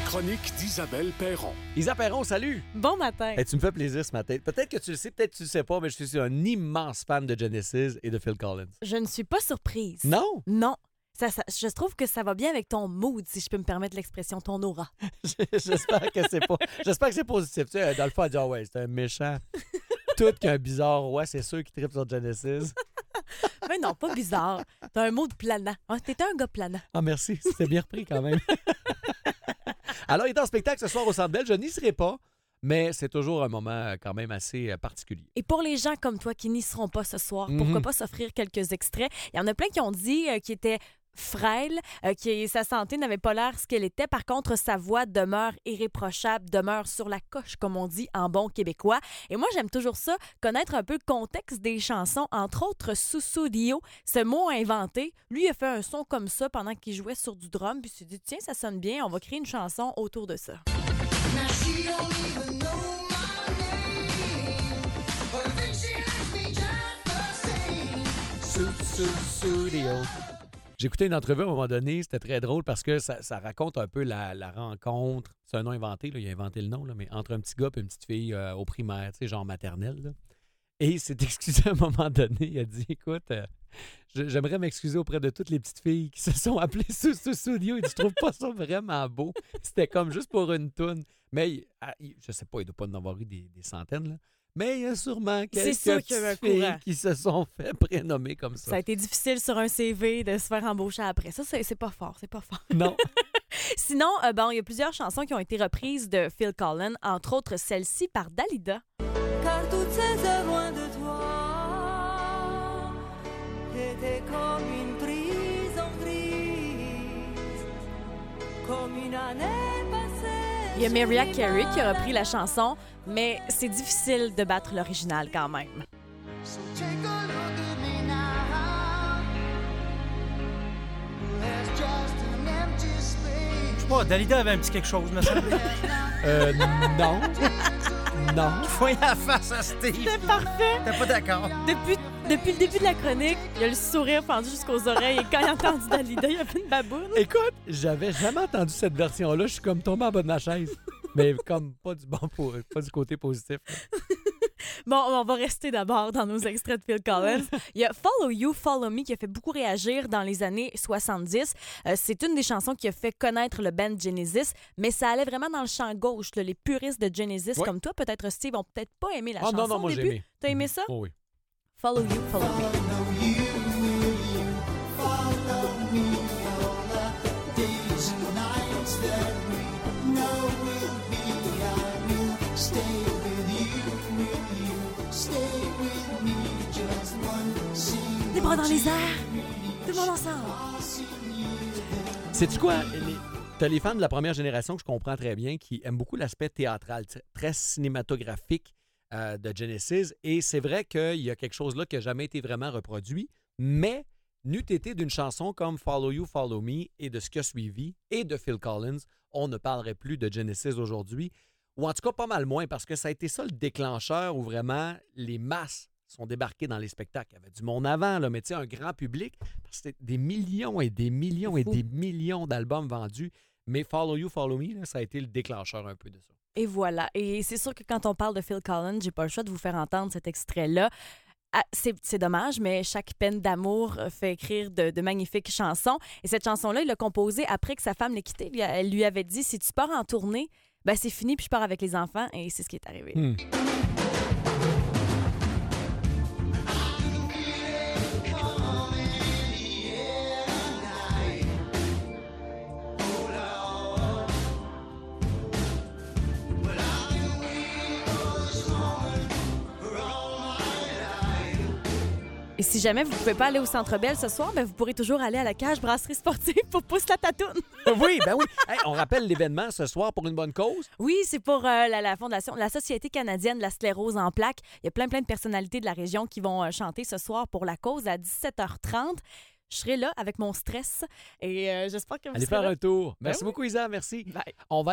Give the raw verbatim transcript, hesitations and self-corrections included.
chronique d'Isabelle Perron. Isa Perron, salut! Bon matin! Hey, tu me fais plaisir ce matin. Peut-être que tu le sais, peut-être que tu le sais pas, mais je suis un immense fan de Genesis et de Phil Collins. Je ne suis pas surprise. Non? Non. Ça, ça, je trouve que ça va bien avec ton mood, si je peux me permettre l'expression, ton aura. J'espère que c'est pas. J'espespère que c'est positif. Tu sais, dans le fond, elle dit, ah ouais, c'est un méchant. Tout qu'un bizarre, ouais, c'est sûr qui tripe sur Genesis. Mais non, pas bizarre. T'as un mot de planant. Ah, t'es un gars planant. Ah, merci. C'était bien repris quand même. Alors, il est en spectacle ce soir au Centre Bell. Je n'y serai pas, mais c'est toujours un moment quand même assez particulier. Et pour les gens comme toi qui n'y seront pas ce soir, Mm-hmm. pourquoi pas s'offrir quelques extraits? Il y en a plein qui ont dit euh, qu'ils étaient frêle, euh, que sa santé n'avait pas l'air ce qu'elle était. Par contre, sa voix demeure irréprochable, demeure sur la coche, comme on dit en bon québécois. Et moi, j'aime toujours ça, connaître un peu le contexte des chansons, entre autres Sussudio, ce mot inventé. Lui, il a fait un son comme ça pendant qu'il jouait sur du drum, puis il s'est dit, tiens, ça sonne bien, on va créer une chanson autour de ça. Studio. J'écoutais une entrevue à un moment donné, c'était très drôle parce que ça, ça raconte un peu la, la rencontre. C'est un nom inventé, là, il a inventé le nom, là, mais entre un petit gars et une petite fille euh, au primaire, tu sais, genre maternelle. Là. Et il s'est excusé à un moment donné. Il a dit, écoute, euh, j'aimerais m'excuser auprès de toutes les petites filles qui se sont appelées sous ce studio. Il dit, je trouve pas ça vraiment beau. C'était comme juste pour une toune. Mais il, il, je sais pas, il doit pas en avoir eu des, des centaines, là. Mais il y a sûrement quelques sûr qu'il y a un petites filles courant. qui se sont fait prénommer comme ça. Ça a été difficile sur un C V de se faire embaucher après. Ça, c'est, c'est pas fort, c'est pas fort. Non. Sinon, euh, bon, il y a plusieurs chansons qui ont été reprises de Phil Collins, entre autres celle-ci par Dalida. Car toutes ces heures loin de toi étaient comme une prison grise, comme une année passée. Il y a Mariah Carey qui a repris la chanson, mais c'est difficile de battre l'original quand même. So take a look at me now. There's just an empty space. Je sais pas, Dalida avait un petit quelque chose, me semble. Euh, non. Non. Voyez la face à Steve. C'est parfait! T'es pas d'accord? Depuis, depuis le début de la chronique, il a le sourire pendu jusqu'aux oreilles et quand il a entendu Dalida, il a fait une baboune. Écoute, j'avais jamais entendu cette version-là. Je suis comme tombé en bas de ma chaise. Mais comme pas du bon pour, pas du côté positif. Bon, on va rester d'abord dans nos extraits de Phil Collins. Il y a Follow You, Follow Me qui a fait beaucoup réagir dans les années soixante-dix. Euh, c'est une des chansons qui a fait connaître le band Genesis, mais ça allait vraiment dans le champ gauche. Là. Les puristes de Genesis, Ouais. comme toi, peut-être Steve, ont peut-être pas aimé la Ah chanson non, non, moi au j'ai début. aimé. T'as aimé ça? Oh oui. Follow You, Follow Me. Les bras dans les airs. Tout le monde ensemble. Sais-tu quoi? Les- T'as les fans de la première génération que je comprends très bien qui aiment beaucoup l'aspect théâtral, t- très cinématographique euh, de Genesis. Et c'est vrai qu'il y a quelque chose là qui n'a jamais été vraiment reproduit, mais n'eût été d'une chanson comme Follow You, Follow Me et de ce qui a suivi et de Phil Collins, on ne parlerait plus de Genesis aujourd'hui. Ou en tout cas pas mal moins parce que ça a été ça le déclencheur où vraiment les masses sont débarqués dans les spectacles. Il y avait du monde avant, là, mais tu sais, un grand public, parce que c'était des millions et des millions et Fou. des millions d'albums vendus. Mais Follow You, Follow Me, là, ça a été le déclencheur un peu de ça. Et voilà. Et c'est sûr que quand on parle de Phil Collins, j'ai pas le choix de vous faire entendre cet extrait-là. Ah, c'est, c'est dommage, mais chaque peine d'amour fait écrire de, de magnifiques chansons. Et cette chanson-là, il l'a composée après que sa femme l'ait quitté. Lui- Elle lui avait dit, si tu pars en tournée, ben c'est fini, puis je pars avec les enfants. Et c'est ce qui est arrivé. Hmm. Et si jamais vous ne pouvez pas aller au Centre Bell ce soir, ben vous pourrez toujours aller à la cage brasserie sportive pour pousser la tatoune. Oui, ben oui. Hey, on rappelle l'événement ce soir pour une bonne cause. Oui, c'est pour euh, la, la fondation, la Société canadienne de la sclérose en plaques. Il y a plein, plein de personnalités de la région qui vont euh, chanter ce soir pour la cause à dix-sept heures trente. Je serai là avec mon stress et euh, j'espère que vous Allez serez faire là. un tour. Merci Ben oui. beaucoup, Isa. Merci. Bye. On va